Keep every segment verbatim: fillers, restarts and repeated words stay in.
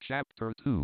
Chapter two.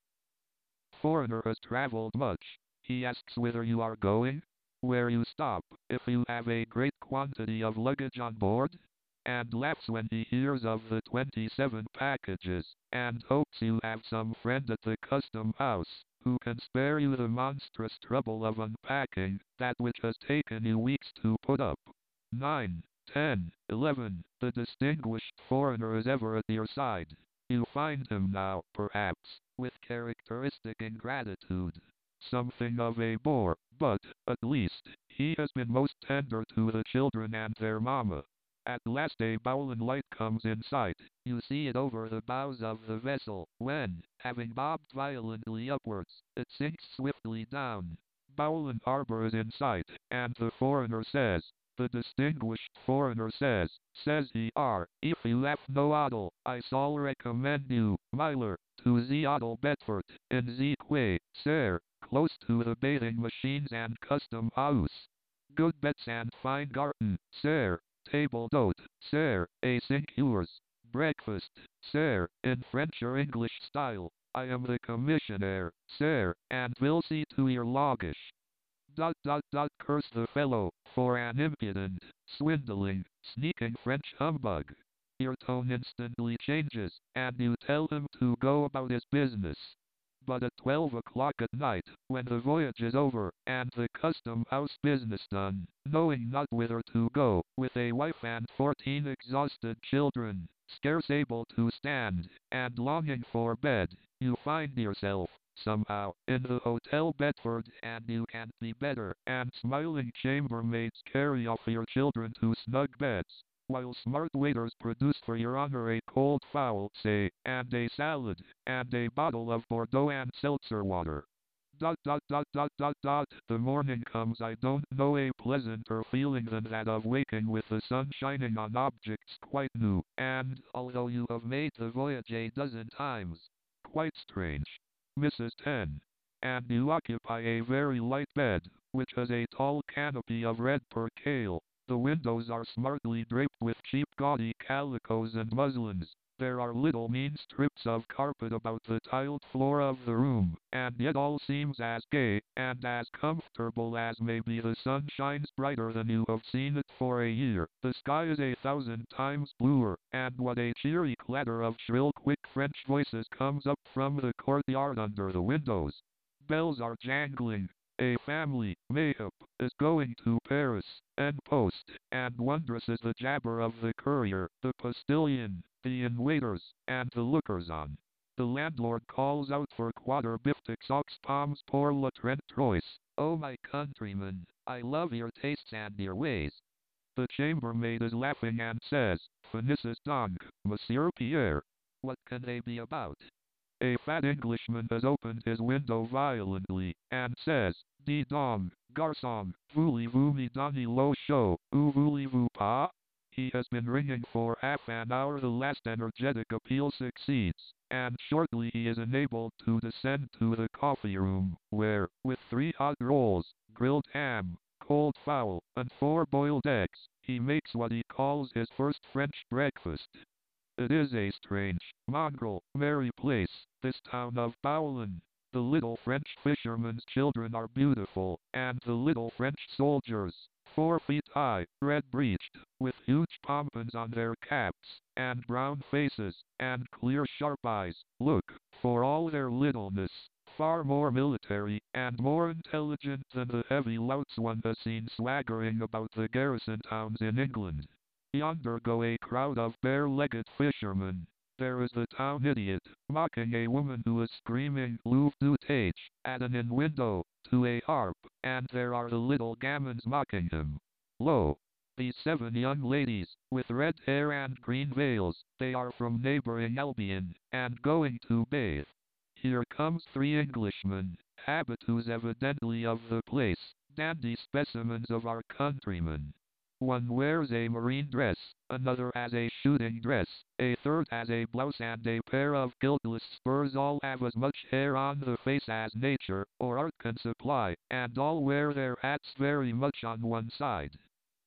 Foreigner has traveled much. He asks whither you are going, where you stop, if you have a great quantity of luggage on board, and laughs when he hears of the twenty-seven packages, and hopes you have some friend at the custom house, who can spare you the monstrous trouble of unpacking that which has taken you weeks to put up. nine, ten, eleven. The distinguished foreigner is ever at your side. You find him now, perhaps, with characteristic ingratitude. Something of a bore, but, at least, he has been most tender to the children and their mamma. At last a bowline light comes in sight. You see it over the bows of the vessel, when, having bobbed violently upwards, it sinks swiftly down. Bowline Harbor is in sight, and the foreigner says, the distinguished foreigner says, says he are, if you have no odel, I shall recommend you, Myler, to the Odel Bedford, in the quay, sir, close to the bathing machines and custom house. Good beds and fine garden, sir, table d'hote, sir, a sinecures, breakfast, sir, in French or English style. I am the commissionaire, sir, and will see to your luggage. Dot dot dot curse the fellow, for an impudent, swindling, sneaking French humbug. Your tone instantly changes, and you tell him to go about his business. But at twelve o'clock at night, when the voyage is over, and the custom house business done, knowing not whither to go, with a wife and fourteen exhausted children, scarce able to stand, and longing for bed, you find yourself, somehow, in the Hotel Bedford, and you can't be better, and smiling chambermaids carry off your children to snug beds, while smart waiters produce for your honor a cold fowl, say, and a salad, and a bottle of Bordeaux and seltzer water. Dot dot dot dot dot dot. The morning comes. I don't know a pleasanter feeling than that of waking with the sun shining on objects quite new, and, although you have made the voyage a dozen times, quite strange. Missus ten. And you occupy a very light bed, which has a tall canopy of red percale. The windows are smartly draped with cheap gaudy calicoes and muslins. There are little mean strips of carpet about the tiled floor of the room, and yet all seems as gay and as comfortable as may be. The sun shines brighter than you have seen it for a year. The sky is a thousand times bluer, and what a cheery clatter of shrill quick French voices comes up from the courtyard under the windows. Bells are jangling. A family, mayhap, is going to Paris, en post, and wondrous is the jabber of the courier, the postilion, the inn-waiters, and the lookers-on. The landlord calls out for quarter biftecs ox palms pour la trente trois. Oh my countrymen, I love your tastes and your ways. The chambermaid is laughing and says, Finisses donc, Monsieur Pierre. What can they be about? A fat Englishman has opened his window violently, and says, Dis donc, garçon, voulez-vous me donner le chaud, ou voulez-vous pas? He has been ringing for half an hour. The last energetic appeal succeeds, and shortly he is enabled to descend to the coffee room, where, with three hot rolls, grilled ham, cold fowl, and four boiled eggs, he makes what he calls his first French breakfast. It is a strange, mongrel, merry place, this town of Bowline. The little French fishermen's children are beautiful, and the little French soldiers, four feet high, red-breeched, with huge pompons on their caps, and brown faces, and clear sharp eyes, look, for all their littleness, far more military, and more intelligent than the heavy louts one has seen swaggering about the garrison towns in England. Yonder go a crowd of bare-legged fishermen. There is the town idiot, mocking a woman who is screaming Louve du Tage at an inn window, to a harp, and there are the little gamins mocking him. Lo! These seven young ladies, with red hair and green veils, they are from neighboring Albion, and going to bathe. Here comes three Englishmen, habitués evidently of the place, dandy specimens of our countrymen. One wears a marine dress, another has a shooting dress, a third has a blouse and a pair of guiltless spurs. All have as much hair on the face as nature or art can supply, and all wear their hats very much on one side.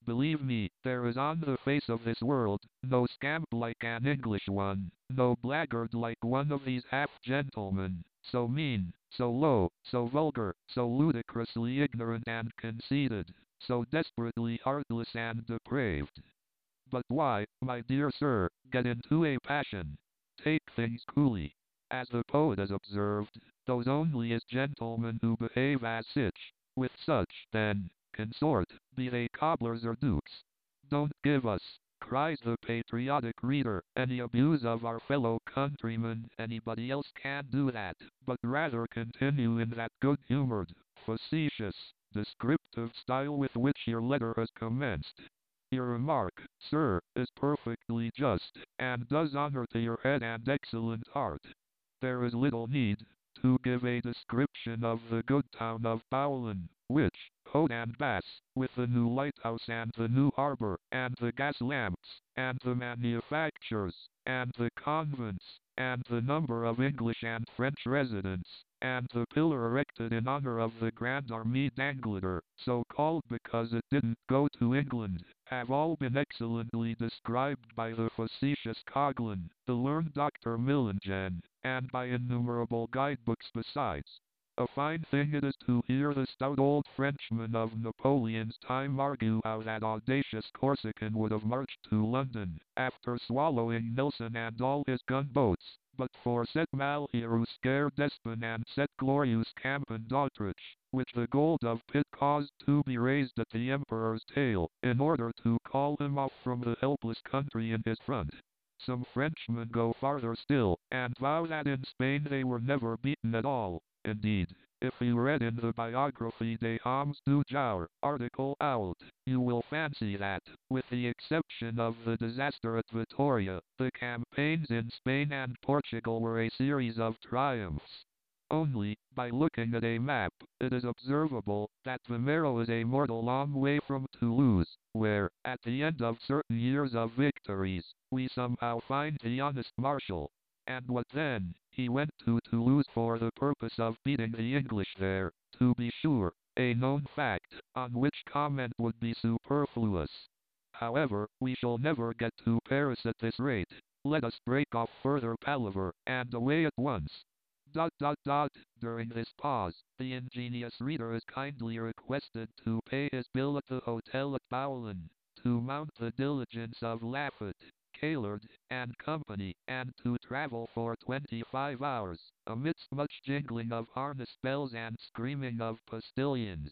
Believe me, there is on the face of this world no scamp like an English one, no blackguard like one of these half-gentlemen, so mean, so low, so vulgar, so ludicrously ignorant and conceited, so desperately heartless and depraved. But why, my dear sir, get into a passion? Take things coolly. As the poet has observed, those only is gentlemen who behave as such. With such, then, consort, be they cobblers or dukes. Don't give us, cries the patriotic reader, any abuse of our fellow countrymen, anybody else can do that, but rather continue in that good-humored, facetious, descriptive style with which your letter has commenced. Your remark, sir, is perfectly just, and does honor to your head and excellent heart. There is little need to give a description of the good town of Bowlen, which, coat and bass, with the new lighthouse and the new harbor, and the gas lamps, and the manufactures, and the convents, and the number of English and French residents, and the pillar erected in honor of the Grand Armée d'Angleterre, so called because it didn't go to England, have all been excellently described by the facetious Coghlan, the learned Doctor Millingen, and by innumerable guidebooks besides. A fine thing it is to hear the stout old Frenchman of Napoleon's time argue how that audacious Corsican would have marched to London, after swallowing Nelson and all his gunboats, but for cette Malheureuse Despon and cette glorious Campen d'Autriche, which the gold of Pitt caused to be raised at the Emperor's tail, in order to call him off from the helpless country in his front. Some Frenchmen go farther still, and vow that in Spain they were never beaten at all. Indeed, if you read in the Biographie des Hommes du Jour, article out, you will fancy that, with the exception of the disaster at Vitoria, the campaigns in Spain and Portugal were a series of triumphs. Only, by looking at a map, it is observable that Vimeiro is a mortal long way from Toulouse, where, at the end of certain years of victories, we somehow find the honest Marshal. And what then? He went to Toulouse for the purpose of beating the English there, to be sure, a known fact, on which comment would be superfluous. However, we shall never get to Paris at this rate. Let us break off further palaver, and away at once. Dot dot dot. During this pause, the ingenious reader is kindly requested to pay his bill at the hotel at Bowlen, to mount the diligence of Laffat, Caillard, and Company, and to travel for twenty-five hours, amidst much jingling of harness bells and screaming of postilions.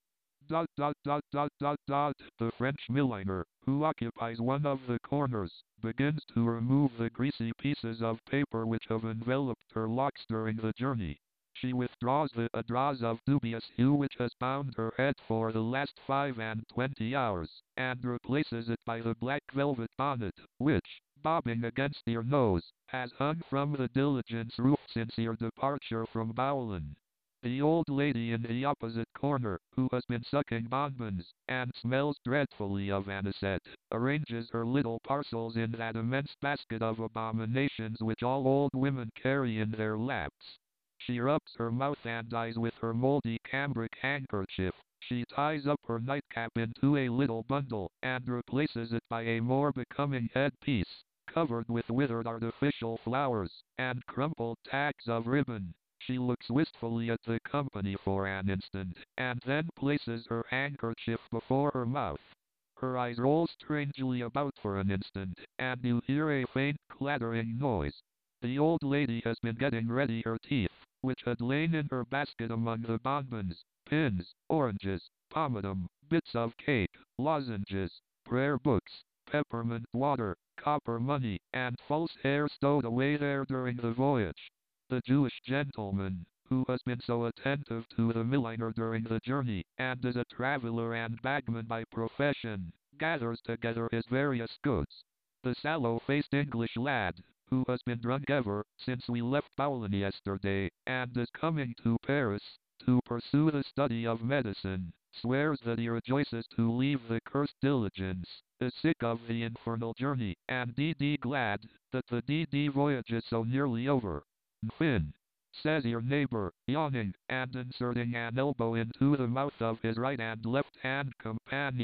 Dot dot dot dot dot dot. The French milliner, who occupies one of the corners, begins to remove the greasy pieces of paper which have enveloped her locks during the journey. She withdraws the adras of dubious hue which has bound her head for the last five and twenty hours, and replaces it by the black velvet bonnet, which, bobbing against your nose, has hung from the diligence roof since your departure from Bowlen. The old lady in the opposite corner, who has been sucking bonbons, and smells dreadfully of anisette, arranges her little parcels in that immense basket of abominations which all old women carry in their laps. She rubs her mouth and eyes with her moldy cambric handkerchief. She ties up her nightcap into a little bundle, and replaces it by a more becoming headpiece, covered with withered artificial flowers, and crumpled tacks of ribbon. She looks wistfully at the company for an instant, and then places her handkerchief before her mouth. Her eyes roll strangely about for an instant, and you hear a faint clattering noise. The old lady has been getting ready her teeth, which had lain in her basket among the bonbons, pins, oranges, pomatum, bits of cake, lozenges, prayer books, peppermint water, copper money, and false hair stowed away there during the voyage. The Jewish gentleman, who has been so attentive to the milliner during the journey, and is a traveller and bagman by profession, gathers together his various goods. The sallow-faced English lad, who has been drunk ever since we left Bowlen yesterday, and is coming to Paris to pursue the study of medicine, swears that he rejoices to leave the cursed diligence, is sick of the infernal journey, and D D glad that the D D voyage is so nearly over. Fin, says your neighbor, yawning, and inserting an elbow into the mouth of his right and left-hand companion.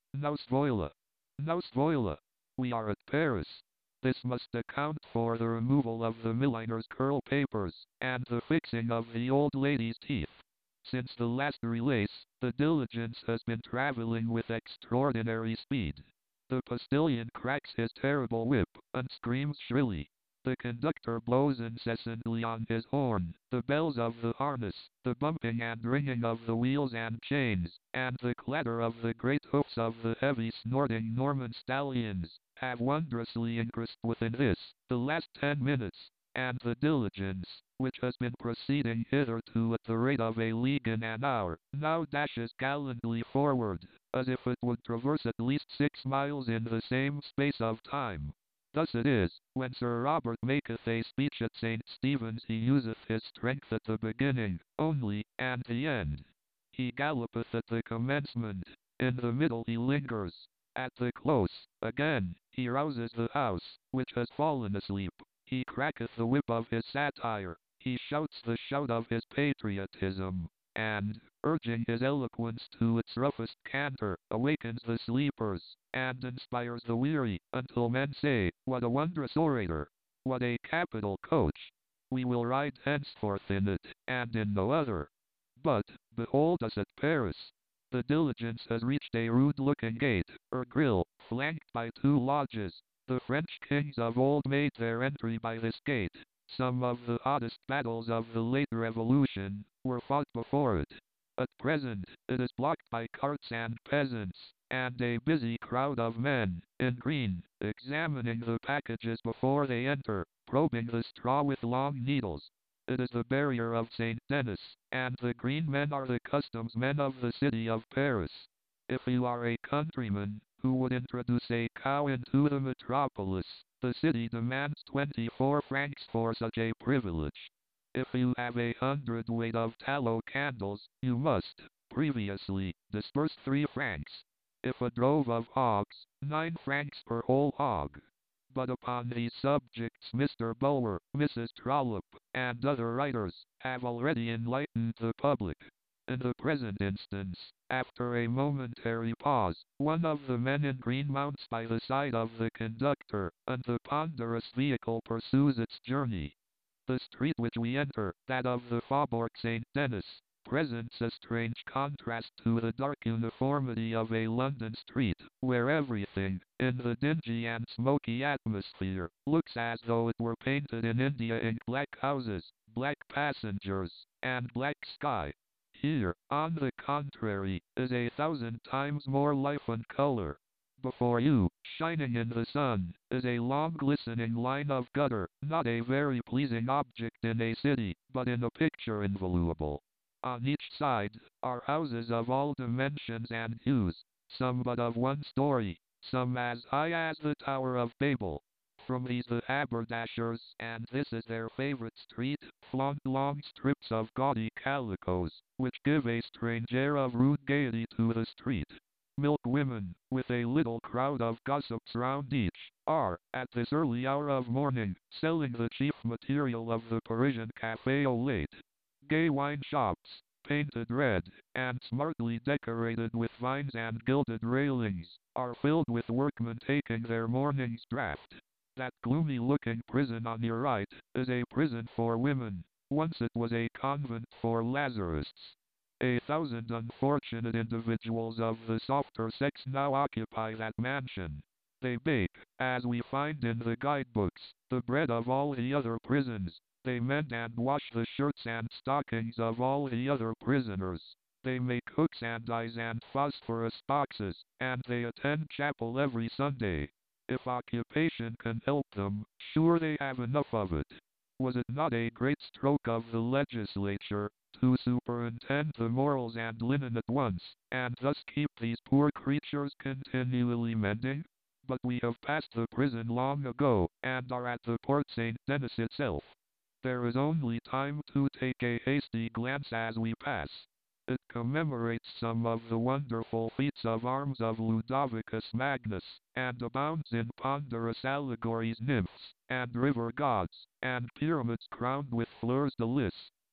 Nous voilà. Nous voilà. We are at Paris. This must account for the removal of the milliner's curl papers, and the fixing of the old lady's teeth. Since the last release, the diligence has been traveling with extraordinary speed. The postilion cracks his terrible whip, and screams shrilly. The conductor blows incessantly on his horn, the bells of the harness, the bumping and ringing of the wheels and chains, and the clatter of the great hoofs of the heavy snorting Norman stallions, have wondrously increased within this, the last ten minutes, and the diligence, which has been proceeding hitherto at the rate of a league in an hour, now dashes gallantly forward, as if it would traverse at least six miles in the same space of time. Thus it is, when Sir Robert maketh a speech at Saint Stephen's he useth his strength at the beginning, only, and the end. He gallopeth at the commencement, in the middle he lingers, at the close, again, he rouses the house, which has fallen asleep, he cracketh the whip of his satire, he shouts the shout of his patriotism, and, urging his eloquence to its roughest canter, awakens the sleepers, and inspires the weary, until men say, what a wondrous orator! What a capital coach! We will ride henceforth in it, and in no other. But, behold us at Paris. The diligence has reached a rude-looking gate, or grille, flanked by two lodges. The French kings of old made their entry by this gate. Some of the hottest battles of the late Revolution were fought before it. At present, it is blocked by carts and peasants, and a busy crowd of men, in green, examining the packages before they enter, probing the straw with long needles. It is the barrier of Saint Denis, and the green men are the customs men of the city of Paris. If you are a countryman, who would introduce a cow into the metropolis, the city demands twenty-four francs for such a privilege. If you have a hundredweight of tallow candles, you must, previously, disburse three francs. If a drove of hogs, nine francs per whole hog. But upon these subjects Mister Bulwer, Missus Trollope, and other writers, have already enlightened the public. In the present instance, after a momentary pause, one of the men in green mounts by the side of the conductor, and the ponderous vehicle pursues its journey. The street which we enter, that of the Faubourg Saint Denis, presents a strange contrast to the dark uniformity of a London street, where everything, in the dingy and smoky atmosphere, looks as though it were painted in India in black houses, black passengers, and black sky. Here, on the contrary, is a thousand times more life and color. Before you, shining in the sun, is a long glistening line of gutter, not a very pleasing object in a city, but in a picture invaluable. On each side, are houses of all dimensions and hues, some but of one story, some as high as the Tower of Babel. From these the haberdashers, and this is their favorite street, flaunt long strips of gaudy calicoes, which give a strange air of rude gaiety to the street. Milk women, with a little crowd of gossips round each, are, at this early hour of morning, selling the chief material of the Parisian café au lait. Gay wine shops, painted red, and smartly decorated with vines and gilded railings, are filled with workmen taking their morning's draught. That gloomy-looking prison on your right, is a prison for women. Once it was a convent for Lazarists. A thousand unfortunate individuals of the softer sex now occupy that mansion. They bake, as we find in the guidebooks, the bread of all the other prisons. They mend and wash the shirts and stockings of all the other prisoners. They make hooks and eyes and phosphorus boxes, and they attend chapel every Sunday. If occupation can help them, sure they have enough of it. Was it not a great stroke of the legislature, to superintend the morals and linen at once, and thus keep these poor creatures continually mending? But we have passed the prison long ago, and are at the Port Saint Denis itself. There is only time to take a hasty glance as we pass. It commemorates some of the wonderful feats of arms of Ludovicus Magnus, and abounds in ponderous allegories, nymphs, and river gods, and pyramids crowned with fleurs de lis.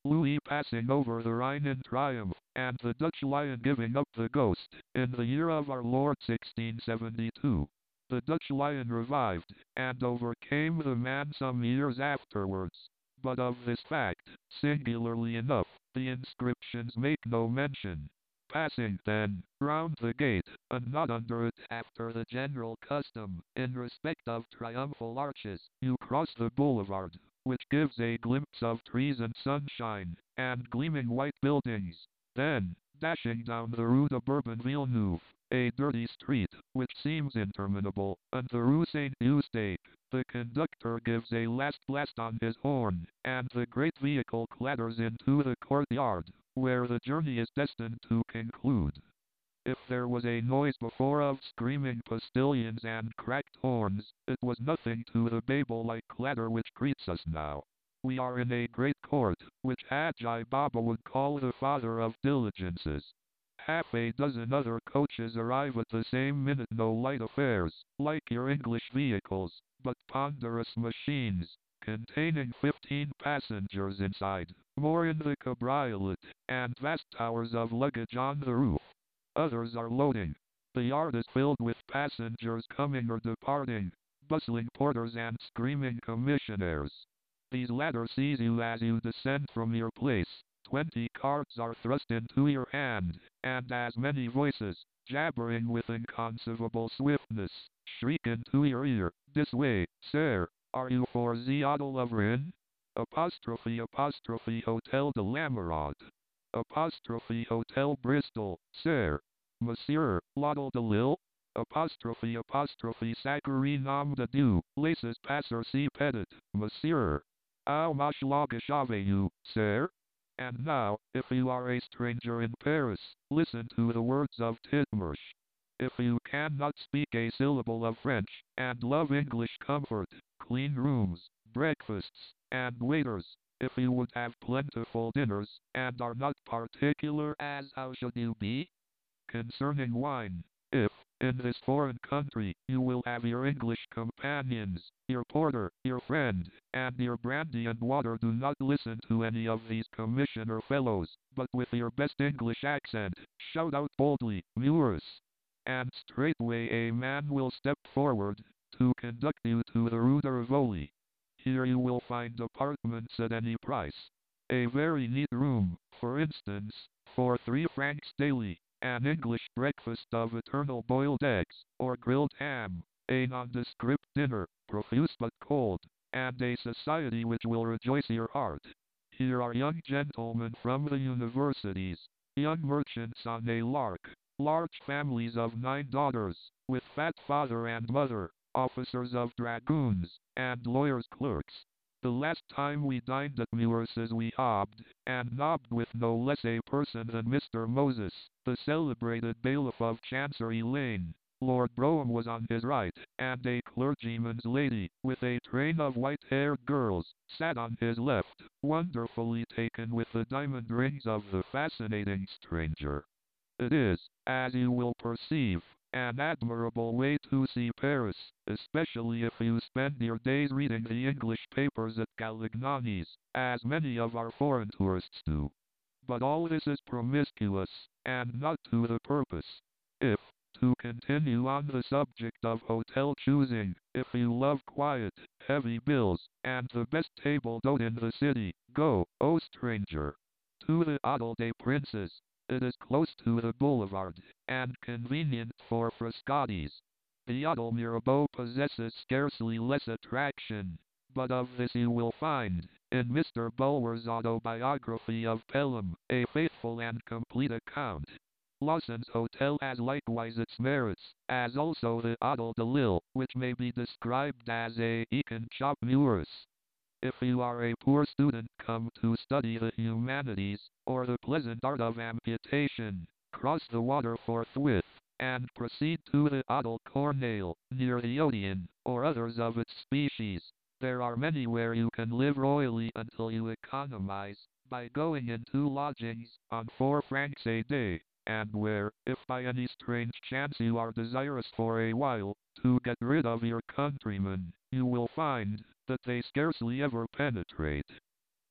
Louis passing over the Rhine in triumph, and the Dutch lion giving up the ghost, in the year of our Lord sixteen seventy-two. The Dutch lion revived, and overcame the man some years afterwards. But of this fact, singularly enough, the inscriptions make no mention. Passing, then, round the gate, and not under it after the general custom, in respect of triumphal arches, you cross the boulevard, which gives a glimpse of trees and sunshine, and gleaming white buildings. Then, dashing down the Rue de Bourbon-Villeneuve, a dirty street, which seems interminable, and the Rue Saint-Eustache, the conductor gives a last blast on his horn, and the great vehicle clatters into the courtyard, where the journey is destined to conclude. If there was a noise before of screaming postilions and cracked horns, it was nothing to the Babel-like clatter which greets us now. We are in a great court, which Hadji Baba would call the father of diligences. Half a dozen other coaches arrive at the same minute, no light affairs, like your English vehicles, but ponderous machines, containing fifteen passengers inside, more in the cabriolet, and vast towers of luggage on the roof. Others are loading. The yard is filled with passengers coming or departing, bustling porters and screaming commissionaires. These latter seize you as you descend from your place. Twenty cards are thrust into your hand, and as many voices, jabbering with inconceivable swiftness, shriek into your ear, "This way, sir. Are you for the Hotel of Rennes? Apostrophe apostrophe Hotel de l'Amarante. Apostrophe Hotel Bristol, sir. Monsieur, l'Hôtel de Lille? Apostrophe apostrophe Sacré nom de Dieu, laissez passer si petit, monsieur. How much luggage have you, sir?" And now, if you are a stranger in Paris, listen to the words of Titmarsh. If you cannot speak a syllable of French, and love English comfort, clean rooms, breakfasts, and waiters, if you would have plentiful dinners, and are not particular as how should you be? Concerning wine, if, in this foreign country, you will have your English companions, your porter, your friend, and your brandy and water, do not listen to any of these commissioner fellows, but with your best English accent, shout out boldly, "Mures!" and straightway a man will step forward, to conduct you to the Rue de Rivoli. Here you will find apartments at any price. A very neat room, for instance, for three francs daily, an English breakfast of eternal boiled eggs, or grilled ham, a nondescript dinner, profuse but cold, and a society which will rejoice your heart. Here are young gentlemen from the universities, young merchants on a lark, large families of nine daughters, with fat father and mother, officers of dragoons, and lawyers' clerks. The last time we dined at Meurs's we hobbed, and nobbed with no less a person than Mister Moses, the celebrated bailiff of Chancery Lane. Lord Brougham was on his right, and a clergyman's lady, with a train of white-haired girls, sat on his left, wonderfully taken with the diamond rings of the fascinating stranger. It is, as you will perceive, an admirable way to see Paris, especially if you spend your days reading the English papers at Galignani's, as many of our foreign tourists do. But all this is promiscuous, and not to the purpose. If, to continue on the subject of hotel choosing, if you love quiet, heavy bills, and the best table d'hote in the city, go, O stranger, to the Hôtel des Princes. It is close to the boulevard, and convenient for Frascati's. The Hôtel Mirabeau possesses scarcely less attraction, but of this you will find, in Mister Bulwer's autobiography of Pelham, a faithful and complete account. Lawson's Hotel has likewise its merits, as also the Hôtel de Lille, which may be described as a Econ Shop Mures. If you are a poor student come to study the humanities, or the pleasant art of amputation, cross the water forthwith, and proceed to the Hôtel Corneille, near the Odeon, or others of its species. There are many where you can live royally until you economize, by going into lodgings, on four francs a day, and where, if by any strange chance you are desirous for a while, to get rid of your countrymen, you will find, that they scarcely ever penetrate.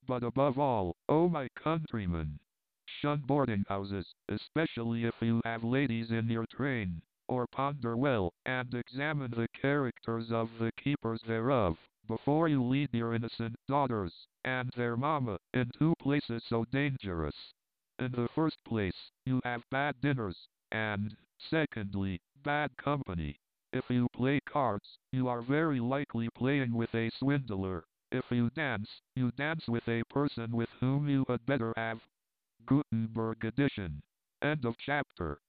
But above all, O my countrymen, shun boarding houses, especially if you have ladies in your train, or ponder well, and examine the characters of the keepers thereof, before you lead your innocent daughters, and their mamma, into places so dangerous. In the first place, you have bad dinners, and, secondly, bad company. If you play cards, you are very likely playing with a swindler. If you dance, you dance with a person with whom you had better have. Gutenberg edition. End of chapter.